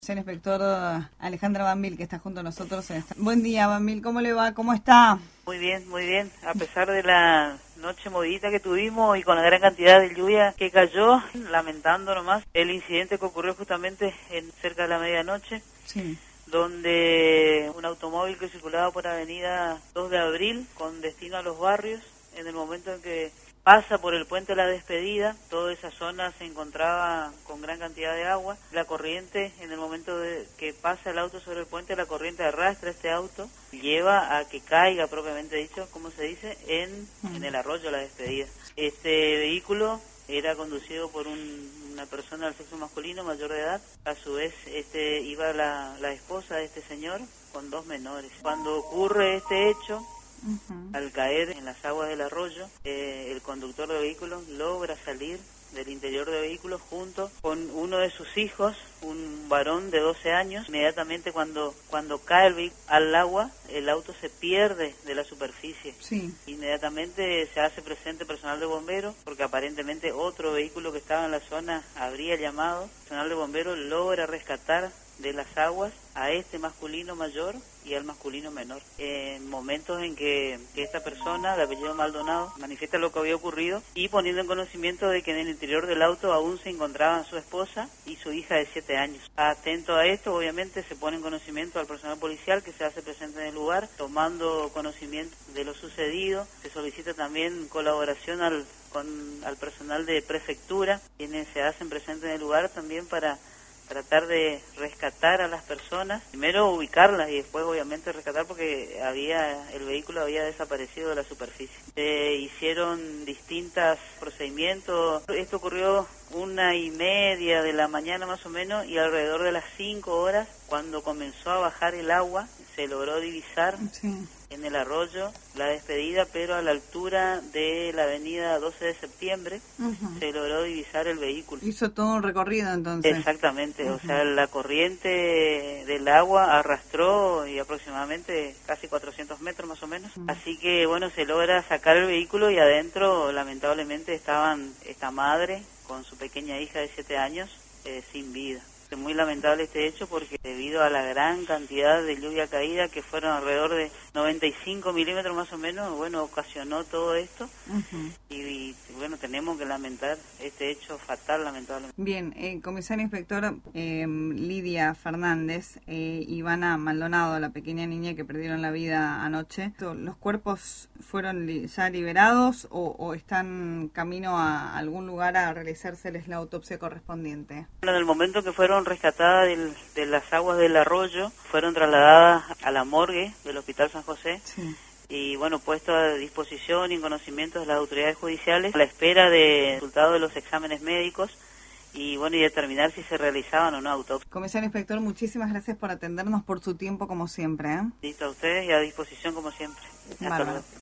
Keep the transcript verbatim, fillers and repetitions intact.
El inspector Alejandra Banville, que está junto a nosotros. En esta... Buen día, Banville, ¿cómo le va? ¿Cómo está? Muy bien, muy bien. A pesar de la noche movidita que tuvimos y con la gran cantidad de lluvia que cayó, lamentando nomás el incidente que ocurrió justamente en cerca de la medianoche, sí. donde un automóvil que circulaba por avenida dos de abril con destino a Los Barrios, en el momento en que pasa por el puente La Despedida, toda esa zona se encontraba con gran cantidad de agua. La corriente, en el momento de que pasa el auto sobre el puente, la corriente arrastra este auto, lleva a que caiga, propiamente dicho, como se dice, en, mm. en el arroyo La Despedida. Este vehículo era conducido por un, una persona del sexo masculino, mayor de edad. A su vez, este iba la, la esposa de este señor con dos menores. Cuando ocurre este hecho, Uh-huh. al caer en las aguas del arroyo, eh, el conductor de vehículos logra salir del interior del vehículo junto con uno de sus hijos, un varón de doce años. Inmediatamente cuando cuando cae el vehículo al agua, el auto se pierde de la superficie. Sí. Inmediatamente se hace presente personal de bomberos, porque aparentemente otro vehículo que estaba en la zona habría llamado. El personal de bomberos logra rescatar de las aguas a este masculino mayor y al masculino menor. En momentos en que, que esta persona, de apellido Maldonado, manifiesta lo que había ocurrido y poniendo en conocimiento de que en el interior del auto aún se encontraban su esposa y su hija de siete años. Atento a esto, obviamente se pone en conocimiento al personal policial que se hace presente en el lugar, tomando conocimiento de lo sucedido. Se solicita también colaboración al, con, al personal de prefectura, quienes se hacen presentes en el lugar también para tratar de rescatar a las personas, primero ubicarlas y después obviamente rescatar porque había el vehículo había desaparecido de la superficie. Se hicieron distintos procedimientos. Esto ocurrió una y media de la mañana más o menos y alrededor de las cinco horas, cuando comenzó a bajar el agua, se logró divisar sí. en el arroyo La Despedida, pero a la altura de la avenida doce de septiembre uh-huh. se logró divisar el vehículo. Hizo todo un recorrido entonces. Exactamente, uh-huh. o sea, la corriente del agua arrastró y aproximadamente casi cuatrocientos metros más o menos. Uh-huh. Así que bueno, se logra sacar el vehículo y adentro lamentablemente estaban esta madre con su pequeña hija de siete años eh, sin vida. Es muy lamentable este hecho porque debido a la gran cantidad de lluvia caída, que fueron alrededor de noventa y cinco milímetros más o menos, bueno, ocasionó todo esto. Uh-huh. y, y bueno, tenemos que lamentar este hecho fatal, lamentablemente. Bien, eh, comisario inspector eh, Lidia Fernández, eh, Ivana Maldonado, la pequeña niña que perdieron la vida anoche, ¿los cuerpos fueron li- ya liberados o, o están camino a algún lugar a realizárseles la autopsia correspondiente? Bueno, en el momento que fueron rescatadas del, de las aguas del arroyo, fueron trasladadas a la morgue del Hospital San José sí. y bueno, puesto a disposición y en conocimiento de las autoridades judiciales a la espera de resultados de los exámenes médicos y bueno, y determinar si se realizaban o no autopsias. Comisario inspector, muchísimas gracias por atendernos, por su tiempo como siempre. ¿eh? Listo, a ustedes y a disposición como siempre. Hasta luego.